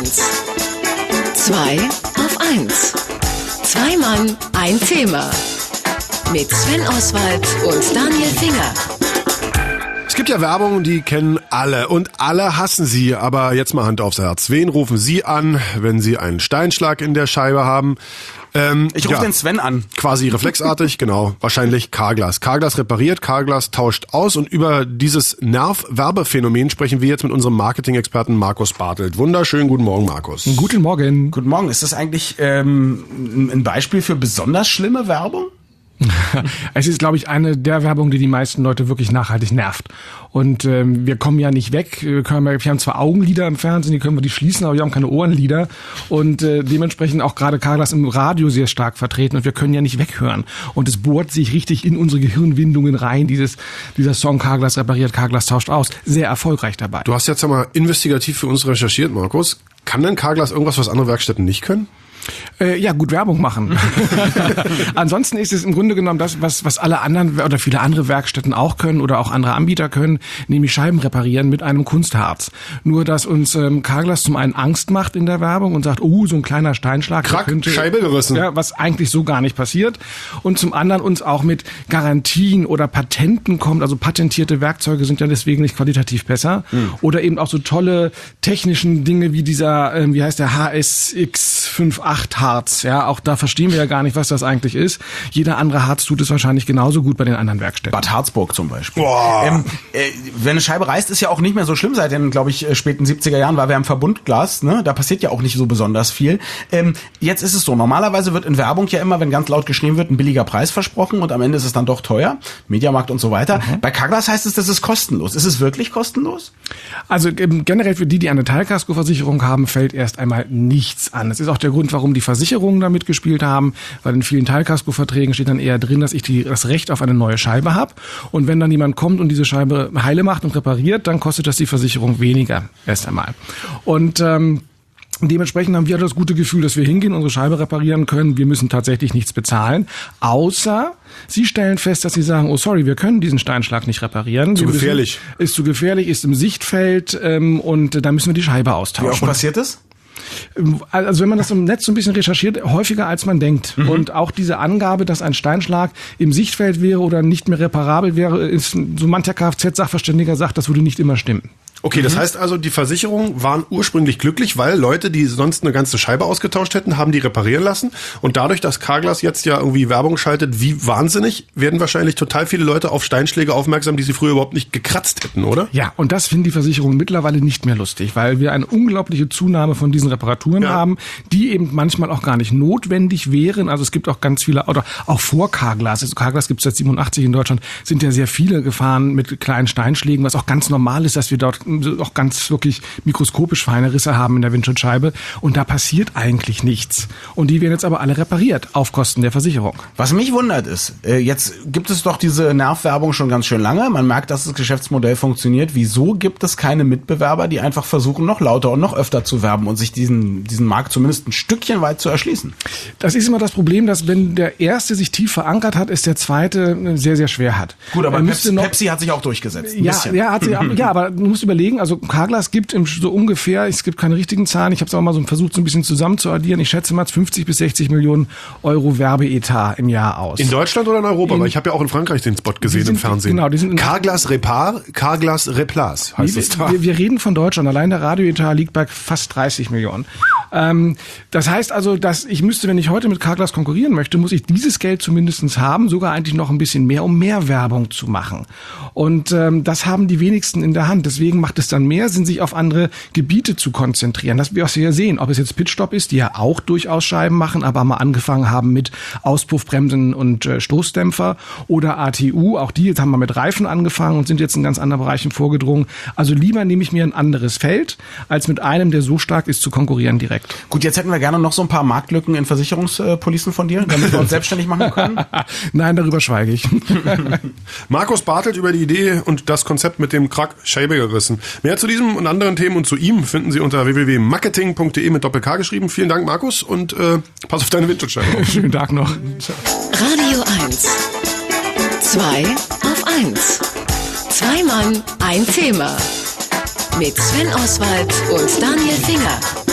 1. 2 auf 1. Zwei Mann, ein Thema. Mit Sven Oswald und Daniel Finger. Es gibt ja Werbung, die kennen alle und alle hassen sie. Aber jetzt mal Hand aufs Herz. Wen rufen Sie an, wenn Sie einen Steinschlag in der Scheibe haben? Ich rufe den Sven an. Quasi reflexartig, genau. Wahrscheinlich Carglass. Carglass repariert, Carglass tauscht aus. Und über dieses Nerv-Werbephänomen sprechen wir jetzt mit unserem Marketing-Experten Markus Bartelt. Wunderschönen guten Morgen, Markus. Guten Morgen. Guten Morgen. Ist das eigentlich ein Beispiel für besonders schlimme Werbung? Es ist, glaube ich, eine der Werbungen, die meisten Leute wirklich nachhaltig nervt. Und wir kommen ja nicht weg. Wir haben zwar Augenlider im Fernsehen, die können wir schließen, aber wir haben keine Ohrenlider. Und dementsprechend auch gerade Carglass im Radio sehr stark vertreten. Und wir können ja nicht weghören. Und es bohrt sich richtig in unsere Gehirnwindungen rein, dieser Song Carglass repariert, Carglass tauscht aus. Sehr erfolgreich dabei. Du hast jetzt einmal investigativ für uns recherchiert, Markus. Kann denn Carglass irgendwas, was andere Werkstätten nicht können? Ja, gut Werbung machen. Ansonsten ist es im Grunde genommen das, was alle anderen oder viele andere Werkstätten auch können oder auch andere Anbieter können, nämlich Scheiben reparieren mit einem Kunstharz. Nur, dass uns Carglass zum einen Angst macht in der Werbung und sagt, so ein kleiner Steinschlag. Krack, könnte, Scheibe gerissen. Ja, was eigentlich so gar nicht passiert. Und zum anderen uns auch mit Garantien oder Patenten kommt. Also patentierte Werkzeuge sind ja deswegen nicht qualitativ besser. Oder eben auch so tolle technischen Dinge wie dieser, wie heißt der, HSX58 Harz, ja, auch da verstehen wir ja gar nicht, was das eigentlich ist. Jeder andere Harz tut es wahrscheinlich genauso gut bei den anderen Werkstätten. Bad Harzburg zum Beispiel. Wenn eine Scheibe reißt, ist ja auch nicht mehr so schlimm. Seit den, glaube ich, späten 70er Jahren war wir im Verbundglas, ne? Da passiert ja auch nicht so besonders viel. Jetzt ist es so, normalerweise wird in Werbung ja immer, wenn ganz laut geschrien wird, ein billiger Preis versprochen und am Ende ist es dann doch teuer. Mediamarkt und so weiter. Bei Carglass heißt es, das ist kostenlos. Ist es wirklich kostenlos? Also generell für die eine Teilkaskoversicherung haben, fällt erst einmal nichts an. Das ist auch der Grund, warum die Versicherungen da mitgespielt haben, weil in vielen Teilkaskoverträgen steht dann eher drin, dass ich das Recht auf eine neue Scheibe habe. Und wenn dann jemand kommt und diese Scheibe heile macht und repariert, dann kostet das die Versicherung weniger erst einmal. Und dementsprechend haben wir das gute Gefühl, dass wir hingehen, unsere Scheibe reparieren können. Wir müssen tatsächlich nichts bezahlen, außer Sie stellen fest, dass Sie sagen, oh sorry, wir können diesen Steinschlag nicht reparieren. Zu gefährlich. Ist zu gefährlich, ist im Sichtfeld und da müssen wir die Scheibe austauschen. Wie oft passiert das? Also wenn man das im Netz so ein bisschen recherchiert, häufiger als man denkt. Und auch diese Angabe, dass ein Steinschlag im Sichtfeld wäre oder nicht mehr reparabel wäre, ist so mancher Kfz-Sachverständiger sagt, das würde nicht immer stimmen. Okay, das heißt also, die Versicherungen waren ursprünglich glücklich, weil Leute, die sonst eine ganze Scheibe ausgetauscht hätten, haben die reparieren lassen. Und dadurch, dass Carglass jetzt ja irgendwie Werbung schaltet, wie wahnsinnig, werden wahrscheinlich total viele Leute auf Steinschläge aufmerksam, die sie früher überhaupt nicht gekratzt hätten, oder? Ja, und das finden die Versicherungen mittlerweile nicht mehr lustig, weil wir eine unglaubliche Zunahme von diesen Reparaturen haben, die eben manchmal auch gar nicht notwendig wären. Also es gibt auch ganz viele, oder auch vor Carglass, also Carglass gibt es seit 87 in Deutschland, sind ja sehr viele gefahren mit kleinen Steinschlägen, was auch ganz normal ist, dass wir dort auch ganz wirklich mikroskopisch feine Risse haben in der Windschutzscheibe und da passiert eigentlich nichts. Und die werden jetzt aber alle repariert auf Kosten der Versicherung. Was mich wundert ist, jetzt gibt es doch diese Nervwerbung schon ganz schön lange. Man merkt, dass das Geschäftsmodell funktioniert. Wieso gibt es keine Mitbewerber, die einfach versuchen, noch lauter und noch öfter zu werben und sich diesen Markt zumindest ein Stückchen weit zu erschließen? Das ist immer das Problem, dass wenn der Erste sich tief verankert hat, ist der Zweite sehr, sehr schwer hat. Gut, aber Pepsi hat sich auch durchgesetzt. Ja, aber du musst überlegen, also Carglass gibt so ungefähr, es gibt keine richtigen Zahlen, ich habe es auch mal so versucht, so ein bisschen zusammen zu addieren, ich schätze mal 50 bis 60 Millionen Euro Werbeetat im Jahr aus. In Deutschland oder in Europa? Weil ich habe ja auch in Frankreich den Spot gesehen im Fernsehen. Genau, die sind Carglass Repar, Carglass Replace heißt es da. Wir reden von Deutschland, allein der Radioetat liegt bei fast 30 Millionen. Das heißt also, dass ich müsste, wenn ich heute mit Carglass konkurrieren möchte, muss ich dieses Geld zumindest haben, sogar eigentlich noch ein bisschen mehr, um mehr Werbung zu machen. Und das haben die wenigsten in der Hand. Deswegen macht es dann mehr Sinn, sich auf andere Gebiete zu konzentrieren. Das wir ja sehen, ob es jetzt Pitstop ist, die ja auch durchaus Scheiben machen, aber mal angefangen haben mit Auspuffbremsen und Stoßdämpfer, oder ATU, auch die jetzt haben wir mit Reifen angefangen und sind jetzt in ganz anderen Bereichen vorgedrungen. Also lieber nehme ich mir ein anderes Feld, als mit einem, der so stark ist, zu konkurrieren direkt. Gut, jetzt hätten wir gerne noch so ein paar Marktlücken in Versicherungspolicen von dir, damit wir uns selbstständig machen können. Nein, darüber schweige ich. Markus Bartelt über die Idee und das Konzept mit dem Krack Scheibe gerissen. Mehr zu diesem und anderen Themen und zu ihm finden Sie unter www.marketing.de mit Doppel-K geschrieben. Vielen Dank, Markus, und pass auf deine Windschutzscheibe. Schönen Tag noch. Ciao. Radio 1. 2 auf 1. Zwei Mann, ein Thema. Mit Sven Oswald und Daniel Finger.